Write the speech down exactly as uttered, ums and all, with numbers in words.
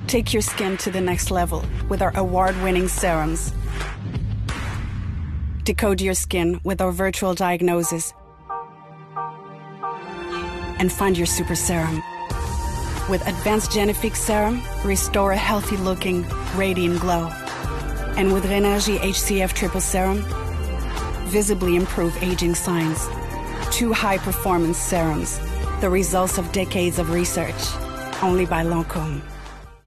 Take your skin to the next level with our award-winning serums. Decode your skin with our virtual diagnosis. And find your super serum. With Advanced Genifique Serum, restore a healthy-looking, radiant glow. And with Rénergie H C F Triple Serum, visibly improve aging signs. Two high-performance serums, the results of decades of research, only by Lancôme.